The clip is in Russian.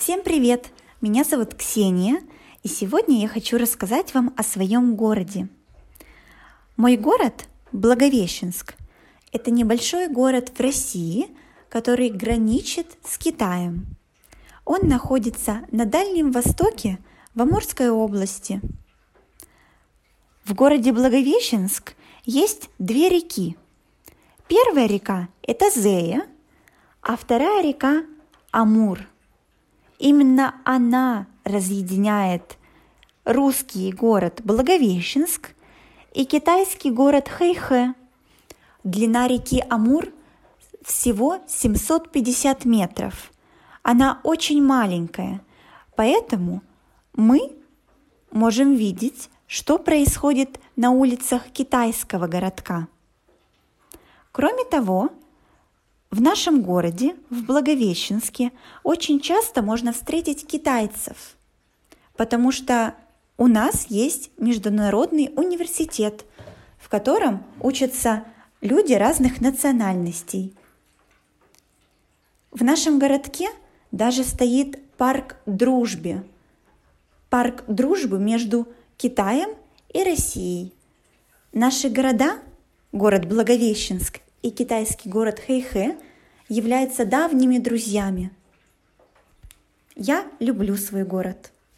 Всем привет! Меня зовут Ксения, и сегодня я хочу рассказать вам о своем городе. Мой город Благовещенск – это небольшой город в России, который граничит с Китаем. Он находится на Дальнем Востоке в Амурской области. В городе Благовещенск есть две реки. Первая река – это Зея, а вторая река – Амур. Именно она разъединяет русский город Благовещенск и китайский город Хэйхэ. Длина реки Амур всего 750 метров. Она очень маленькая, поэтому мы можем видеть, что происходит на улицах китайского городка. Кроме того, в нашем городе, в Благовещенске, очень часто можно встретить китайцев, потому что у нас есть международный университет, в котором учатся люди разных национальностей. В нашем городке даже стоит парк дружбы. Парк дружбы между Китаем и Россией. Наши города, город Благовещенск и китайский город Хэйхэ, являются давними друзьями. Я люблю свой город.